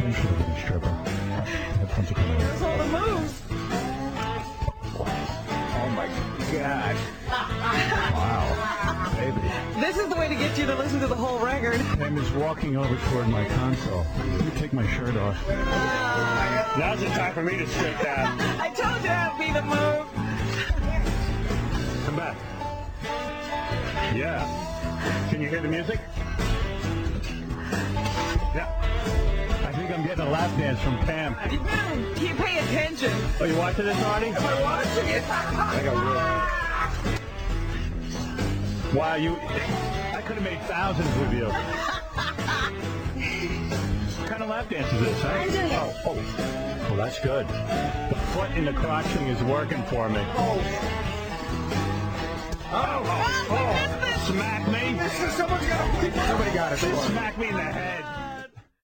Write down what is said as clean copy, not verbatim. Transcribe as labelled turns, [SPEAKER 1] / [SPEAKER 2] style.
[SPEAKER 1] Pam should have been a stripper. Have fun to come out.
[SPEAKER 2] Here's all the moves.
[SPEAKER 1] Oh my God. Wow. Baby.
[SPEAKER 2] This is the way to get you to listen to the whole record.
[SPEAKER 1] Pam is walking over toward my console. Let me take my shirt off.
[SPEAKER 3] Now's the time for me to strip down.
[SPEAKER 2] I told you that'd be the move.
[SPEAKER 3] Come back. Yeah. Can you hear the music? Yeah.
[SPEAKER 1] I think I'm getting a lap dance from Pam.
[SPEAKER 2] You pay attention.
[SPEAKER 3] Oh, you watching this, Artie?
[SPEAKER 2] I'm watching it.
[SPEAKER 3] I got real.
[SPEAKER 1] Wow, I could have made thousands with you. What kind of lap dance is this, huh? Oh, well, that's good. The foot in the crotch thing is working for me.
[SPEAKER 2] Oh, we missed this.
[SPEAKER 3] Smack me.
[SPEAKER 1] Somebody got it.
[SPEAKER 3] Smack me in the head.